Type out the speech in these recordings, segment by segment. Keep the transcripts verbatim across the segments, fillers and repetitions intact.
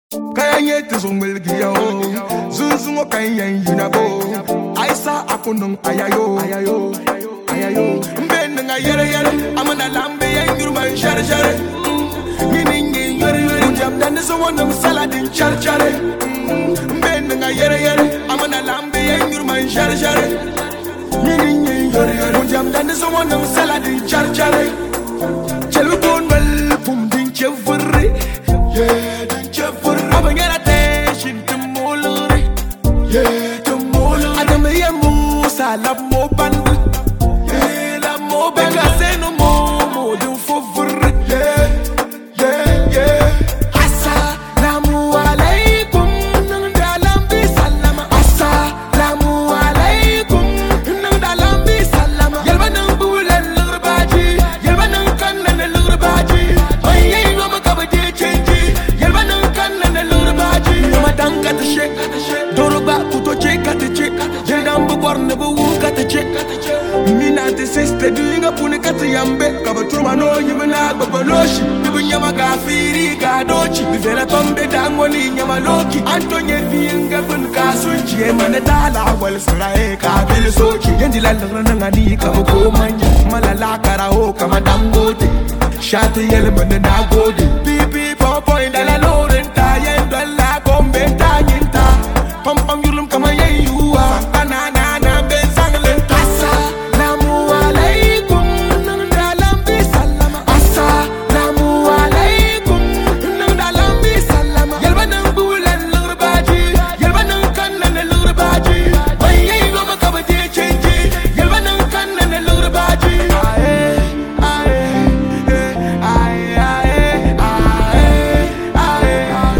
Kanye tizungwel giyo Zunzungo kanyen yinabo Aisa akunung ayayo Ayayo Ayayo Mbende nga yere yere Amana lambe ya ngirman share share Nyiningi yore yore Ujab dande so wonam saladin char chare Mbende nga yere yere Amana lambe ya ngirman share share Nyiningi yore yore Ujab dande so wonam saladin char chare Chelu bonwel pum din chevurri Yeah din chevurri Abangera te shinti molore Yeah to molore Adame ye musa la mo bandu Yeah la mo benga se no mo mo din fovurri Yeah yeah yeah Assalamu alaikum Nanda lambi salama Assalamu alaikum Nanda lambi salama Yalba nang bulan lurbaji Yalba nang kanna lurbaji Oye ngoma kabadi chenji Yalba nang kanna lurbaji Yoma danga ta shek Doroba kuto chek ate chek Jedam bu borne bu wuka ta chek Mina te siste duinga puni kata yambe Kaba turma no yibina babaloshi Dibu nyama gafiri gadochi Bivera tombe dangwani nyama loki Antonye vinga bun kasunchi Emane tala wal surae kabili sochi Yendi lalagna nangani kaba komanya Malala karao kama dangote Shati yele bende nagode Pipi popo indala lorenta Yendala kombe tanyinta Pam pam yulum kama yeyuwa Banana na bezanglenta Assalamu alaikum Nanda lambi salama Assalamu alaikum Nanda lambi salama Yalba nang bulan lurbaji Yalba nang kanna lurbaji Oye ngoma kabadi chenji Yalba nang kanna lurbaji Ae ae ae ae ae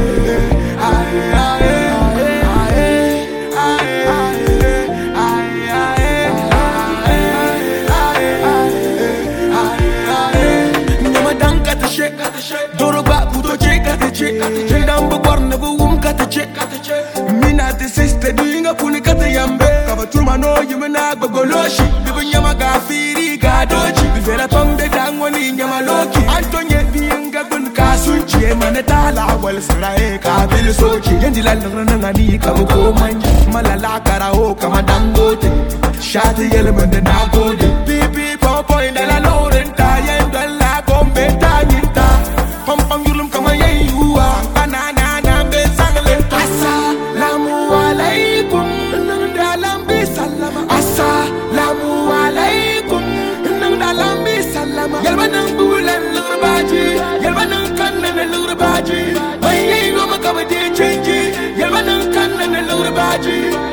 ae Doroba kuto chek ate chek Jendam bu borne bu wum kate chek Mina te siste duinga puni kate yambe Kaba turma no yimena gbogoloshi Bibu nyama gafiri gadochi Bivera tombe dangwani nyama loki Antonye vinga gun kasunchi Emane tala wal sirae kabili sochi Yendi lalagna nangani kaba komanya Malala karao kama dangote Shati yele mende nagode Pipi popo indala lorenta Yendala kombe tanyinta Pam pam yulum kama yeyuwa Banana na bezanglenta Assalamu alaikum Nanda lambi salama Assalamu alaikum Nanda lambi salama Yalba nang bulan lurbaji Yalba nang kanna lurbaji Oye ngoma kabadi chenji Yalba nang kanna lurbaji